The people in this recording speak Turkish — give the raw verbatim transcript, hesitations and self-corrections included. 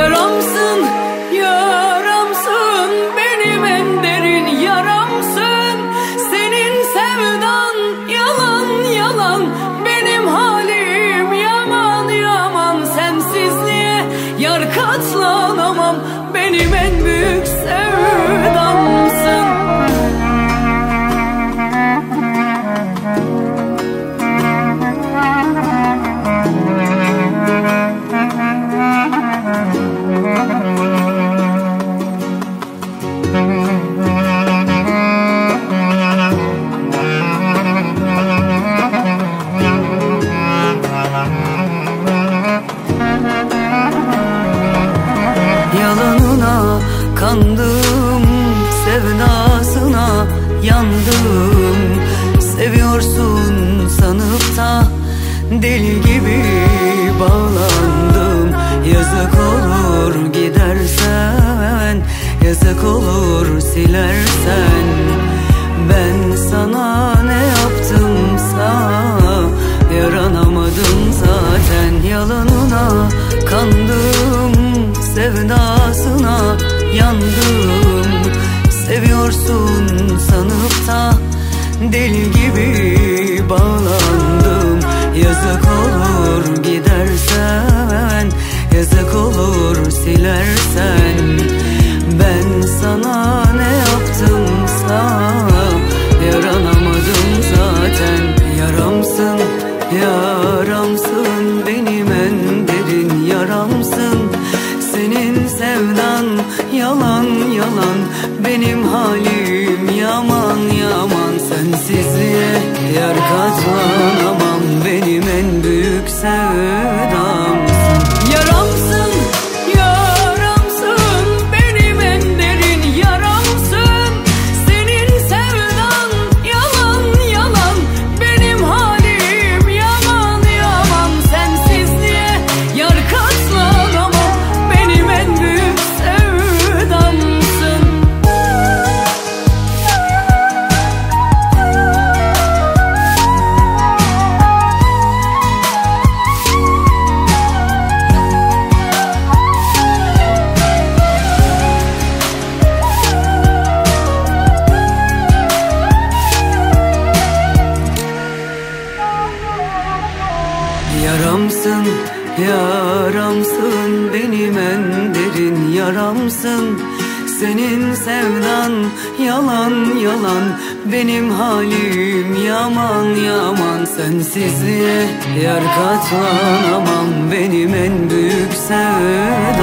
Yaramsın, yaramsın, benim en derin yaramsın. Senin sevdan yalan yalan, benim halim yaman yaman. Sensizliğe yar katlanamam, benim en büyük sevdamsın. Yalanına kandım, sevdasına yandım. Seviyorsun sanıp da deli gibi bağlandım. Yazık olur gidersen, yazık olur silersen. Ben sana ne yaptımsa yaranamadım zaten. Yalanına kandım, sevdasına yandım. Seviyorsun sanıp da deli gibi bağlandım. Yazık olur gidersen, yazık olur silersen. Ben sana ne yaptımsa yaranamadım zaten. Yaramsın, yaramsın, benim en derin yaramsın. Senin sevdan yalan yalan, benim halim yaman yaman. Sensizliğe yer katlanamam, benim en büyük sevdamsın. Yaramsın, yaramsın, benim en derin yaramsın. Senin sevdan yalan yalan, benim halim yaman yaman. Sensizliğe yar katlanamam, benim en büyük sevdamsın. Yaramsın, yaramsın, benim en derin yaramsın. Senin sevdan yalan yalan, benim halim yaman yaman. Sensizliğe yer katlanamam, benim en büyük sevdam.